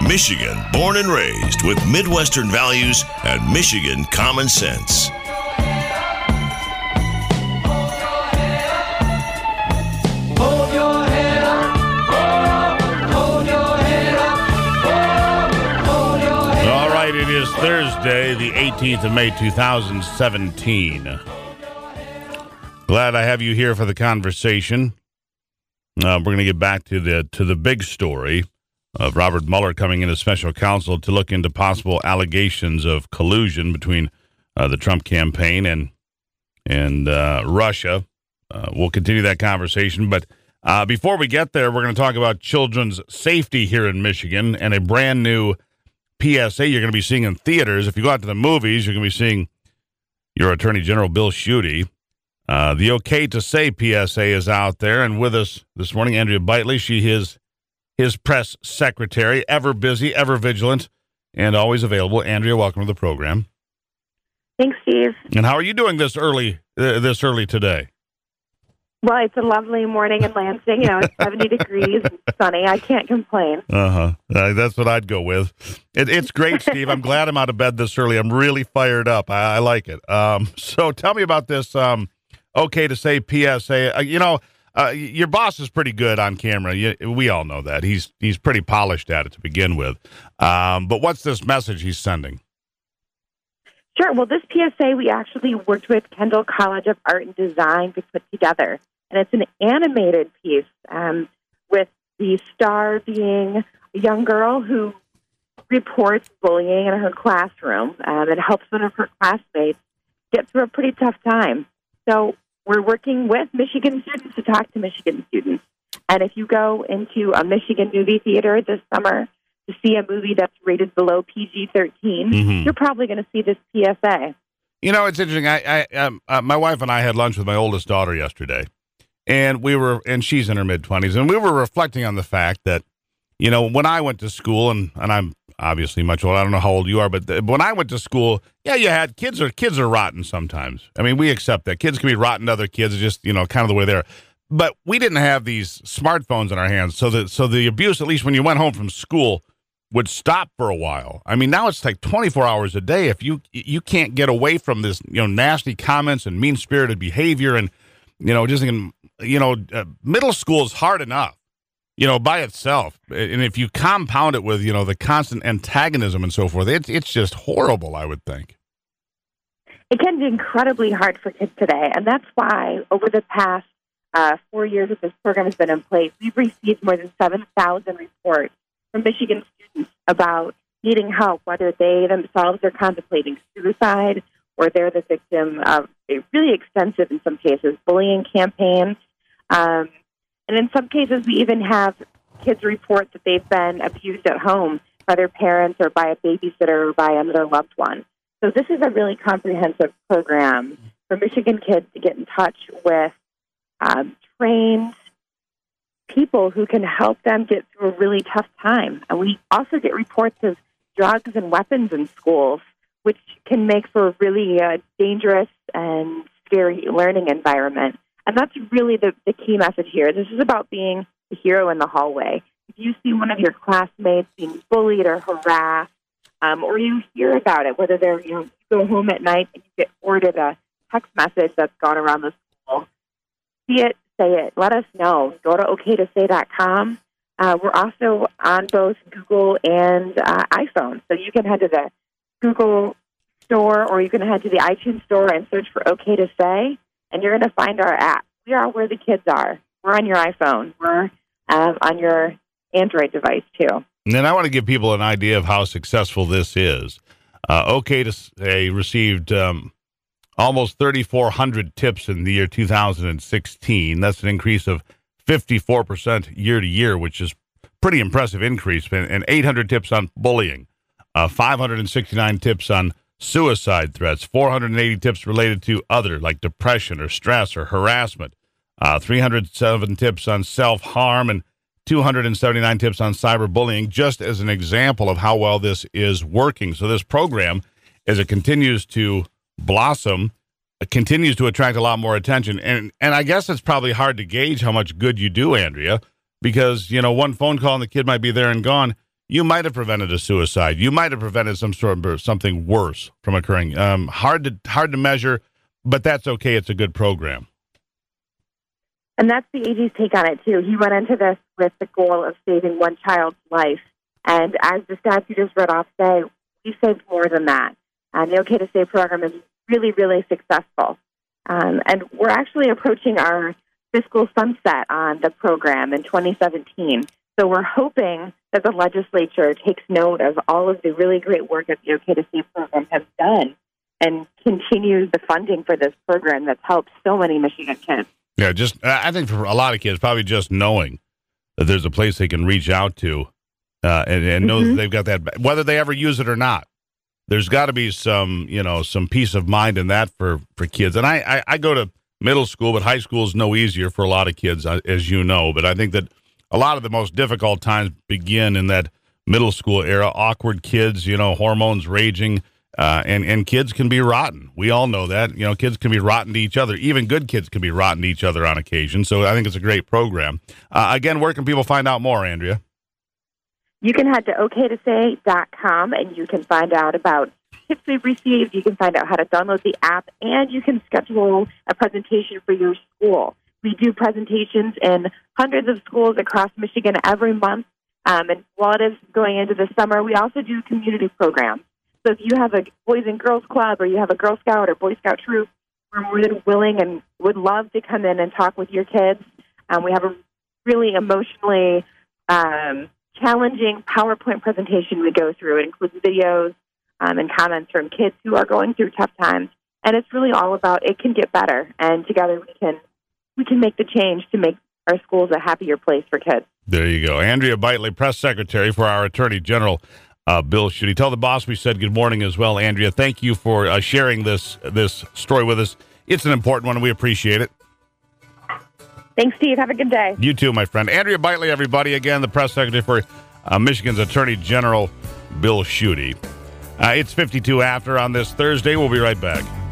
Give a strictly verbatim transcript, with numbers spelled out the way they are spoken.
Michigan, born and raised with Midwestern values and Michigan common sense. All right, it is Thursday, the eighteenth of May, two thousand seventeen. Glad I have you here for the conversation. Uh, we're going to get back to the to the big story of Robert Mueller coming in as special counsel to look into possible allegations of collusion between uh, the Trump campaign and and uh, Russia. Uh, we'll continue that conversation, but uh, before we get there, we're going to talk about children's safety here in Michigan and a brand new P S A you're going to be seeing in theaters. If you go out to the movies, you're going to be seeing your Attorney General Bill Schuette. Uh, the OK to Say P S A is out there, and with us this morning, Andrea Bitely. She is his press secretary, ever busy, ever vigilant, and always available. Andrea, welcome to the program. Thanks, Steve. And how are you doing this early? Uh, this early today? Well, it's a lovely morning in Lansing. You know, it's seventy degrees and sunny. I can't complain. Uh-huh. Uh, that's what I'd go with. It, it's great, Steve. I'm glad I'm out of bed this early. I'm really fired up. I, I like it. Um, so tell me about this um, OK to Say P S A. Uh, you know, uh, your boss is pretty good on camera. You, we all know that. He's he's pretty polished at it to begin with. Um, but what's this message he's sending? Sure. Well, this P S A we actually worked with Kendall College of Art and Design to put together. And it's an animated piece um, with the star being a young girl who reports bullying in her classroom um, and helps one of her classmates get through a pretty tough time. So we're working with Michigan students to talk to Michigan students. And if you go into a Michigan movie theater this summer to see a movie that's rated below P G thirteen, mm-hmm. you're probably going to see this P S A. You know, it's interesting. I, I um, uh, my wife and I had lunch with my oldest daughter yesterday. And we were, and she's in her mid-twenties, and we were reflecting on the fact that, you know, when I went to school, and, and I'm obviously much older, I don't know how old you are, but the, when I went to school, yeah, you had kids are kids are rotten sometimes. I mean, we accept that. Kids can be rotten to other kids, it's just, you know, kind of the way they're. But we didn't have these smartphones in our hands, so that so the abuse, at least when you went home from school, would stop for a while. I mean, now it's like twenty-four hours a day. If you you can't get away from this, you know, nasty comments and mean-spirited behavior, and, you know, just thinking, you know, uh, middle school is hard enough, you know, by itself. And if you compound it with, you know, the constant antagonism and so forth, it's it's just horrible, I would think. It can be incredibly hard for kids today. And that's why over the past uh, four years that this program has been in place, we've received more than seven thousand reports from Michigan students about needing help, whether they themselves are contemplating suicide or they're the victim of a really extensive, in some cases, bullying campaign. Um, and in some cases, we even have kids report that they've been abused at home by their parents or by a babysitter or by another loved one. So this is a really comprehensive program for Michigan kids to get in touch with um, trained people who can help them get through a really tough time. And we also get reports of drugs and weapons in schools, which can make for a really uh, dangerous and scary learning environment. And that's really the, the key message here. This is about being the hero in the hallway. If you see one of your classmates being bullied or harassed, um, or you hear about it, whether they're, you know, you go home at night and you get forwarded a text message that's gone around the school, see it, say it, let us know. Go to O K to say dot com. Uh, we're also on both Google and uh, iPhone. So you can head to the Google store or you can head to the iTunes store and search for OK to Say, and you're going to find our app. We are where the kids are. We're on your iPhone. We're um, on your Android device, too. And then I want to give people an idea of how successful this is. Uh, OK to Say received um, almost thirty-four hundred tips in the year two thousand sixteen. That's an increase of fifty-four percent year to year, which is pretty impressive increase. And eight hundred tips on bullying, uh, five hundred sixty-nine tips on suicide threats, four hundred eighty tips related to other, like depression or stress or harassment, uh, three hundred seven tips on self-harm, and two hundred seventy-nine tips on cyberbullying, just as an example of how well this is working. So this program, as it continues to blossom, it continues to attract a lot more attention. And and I guess it's probably hard to gauge how much good you do, Andrea, because, you know, one phone call and the kid might be there and gone. you might have prevented a suicide. You might have prevented some sort of something worse from occurring. Um, hard to hard to measure, but that's okay. It's a good program. And that's the A G's take on it, too. He went into this with the goal of saving one child's life. And as the stats you just read off say, we saved more than that. And the OK to Save program is really, really successful. Um, and we're actually approaching our fiscal sunset on the program in twenty seventeen. So we're hoping that the legislature takes note of all of the really great work that the OK to Save program has done and continues the funding for this program that's helped so many Michigan kids. Yeah, just I think for a lot of kids, probably just knowing that there's a place they can reach out to uh, and, and know mm-hmm. that they've got that, whether they ever use it or not. There's got to be some, you know, some peace of mind in that for, for kids. And I, I, I go to middle school, but high school is no easier for a lot of kids, as you know. But I think that a lot of the most difficult times begin in that middle school era. Awkward kids, you know, hormones raging. Uh, and, and kids can be rotten. We all know that. You know, kids can be rotten to each other. Even good kids can be rotten to each other on occasion. So I think it's a great program. Uh, again, where can people find out more, Andrea? You can head to O K to say dot com and you can find out about tips we've received. You can find out how to download the app, and you can schedule a presentation for your school. We do presentations in hundreds of schools across Michigan every month. Um, and while it is going into the summer, we also do community programs. So if you have a Boys and Girls Club or you have a Girl Scout or Boy Scout troop, we're more than willing and would love to come in and talk with your kids. Um, we have a really emotionally um, challenging PowerPoint presentation we go through. It includes videos um, and comments from kids who are going through tough times. And it's really all about it can get better, and together we can we can make the change to make our schools a happier place for kids. There you go. Andrea Bitely, Press Secretary for our Attorney General, Uh, Bill Schuette. Tell the boss we said good morning as well, Andrea. Thank you for uh, sharing this this story with us. It's an important one, and we appreciate it. Thanks, Steve. Have a good day. You too, my friend. Andrea Bitely, everybody. Again, the press secretary for uh, Michigan's Attorney General, Bill Schuette. Uh, it's fifty-two after on this Thursday. We'll be right back.